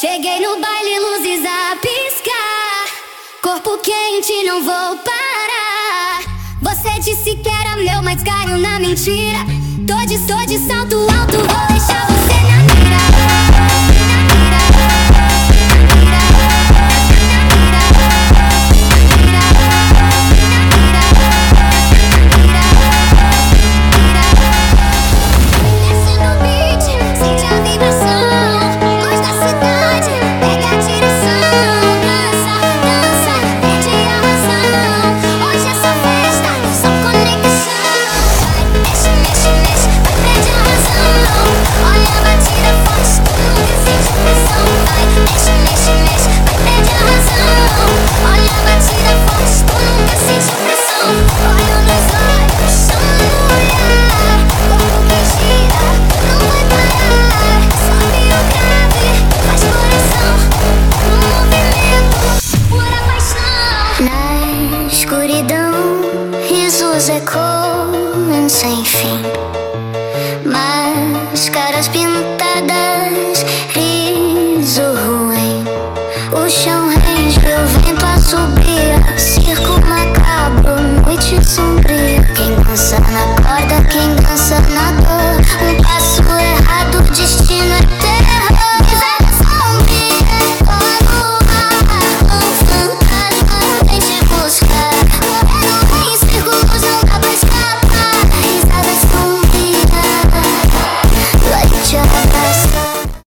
Cheguei no baile, luzes a piscar, corpo quente, não vou parar. Você disse que era meu, mas caiu na mentira. Tô de salto alto, vou deixar você na mira. Desce no beat, sente a vibração. Luz da cidade, pega a direção. Dança, dança, perde a razão. Hoje essa festa, só conexão. Vai, mexe, mexe, mexe, vai, perde a razão. Olha a batida forte, tu nunca sente pressão. Vai, mexe, mexe, mexe, vai, perde a razão. Olha a batida forte, tu nunca sente pressão. Olha nos olhos, chama no olhar. Corpo que gira, não vai parar. Sobe o grave, faz coração no movimento, pura paixão. Na escuridão, risos ecoam sem fim. Máscaras pintadas, riso ruim. O chão range, o vento assobia. Circo macabro, noite sombria. Quem cansa